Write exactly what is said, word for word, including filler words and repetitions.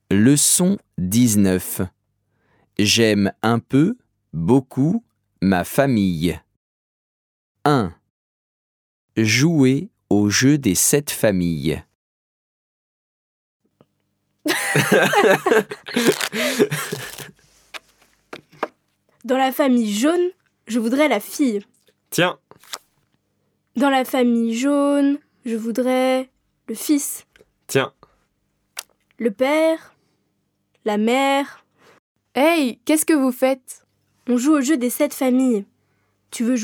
Leçon dix-neuf. J'aime un peu, beaucoup, ma famille. un. Jouer au jeu des sept familles. Dans la famille jaune, je voudrais la fille. Tiens, Dans la famille jaune, je voudrais le fils, tiens. le père, la mère. Hey, qu'est-ce que vous faites? On joue au jeu des sept familles. Tu veux jouer ?